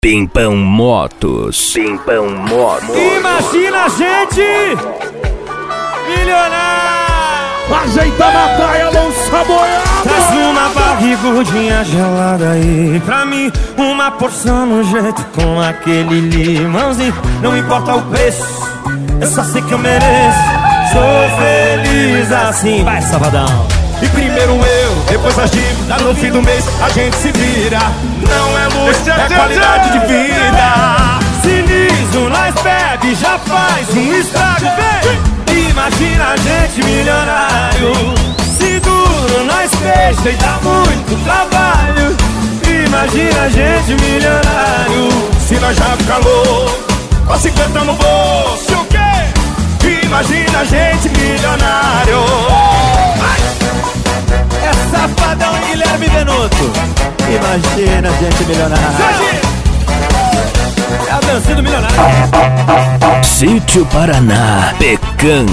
Pimpão Motos. Pimpão Motos. Imagina a gente milionário. Ajeita na praia, lança boiada. Traz uma barrigudinha gelada aí pra mim, uma porção no jeito com aquele limãozinho. Não importa o preço, eu só sei que eu mereço. Sou feliz assim. Vai, Sabadão. E primeiro eu, depois as dívidas. No fim do mês a gente se vira. Não é luxo, é qualidade de vida. Se liso, nós bebe, já faz um estrago, vem. Imagina a gente milionário. Se duro, nós fecha e dá muito trabalho. Imagina a gente milionário. Se nós já fica louco, com 50 no bolso, o quê? Imagina a gente milionário. É Safadão e Guilherme Benuto. Imagina a gente milionário. É a dança do milionário. Sítio Paraná. Pecan.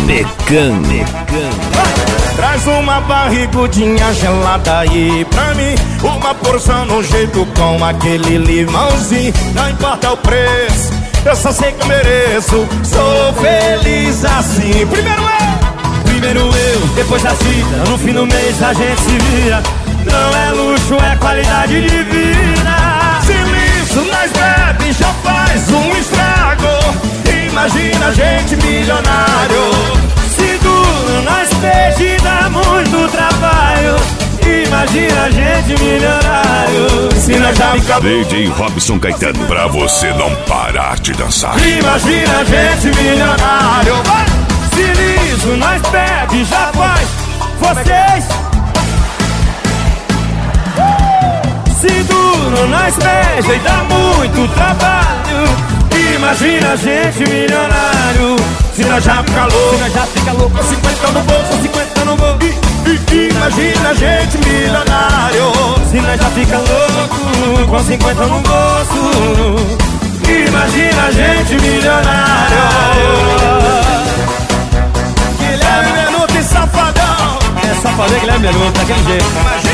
Traz uma barrigudinha gelada aí pra mim, uma porção no jeito com aquele limãozinho. Não importa o preço, eu só sei que eu mereço. Sou feliz assim. Primeiro eu, depois a cita. No fim do mês a gente se vira. Não é luxo, é qualidade de vida. Se liso, nós bebe, já faz um estrago. Imagina a gente milionário. Se duro, nós peixe e dá muito trabalho. Imagina a gente milionário. Se nós já fica DJ Robson Caetano, pra você não parar de dançar. Imagina a gente milionário. Se liso, nós bebe, já faz. Vocês. Se duro, nós beija e dá muito trabalho. Imagina a gente milionário. Se nós já fica louco, com 50 no bolso, 50 no bolso. Imagina a gente milionário. Se nós já fica louco, com 50 no bolso. Imagina a gente milionário. Guilherme Benuto e Safadão. É Safadão e Guilherme Benuto, daquele jeito.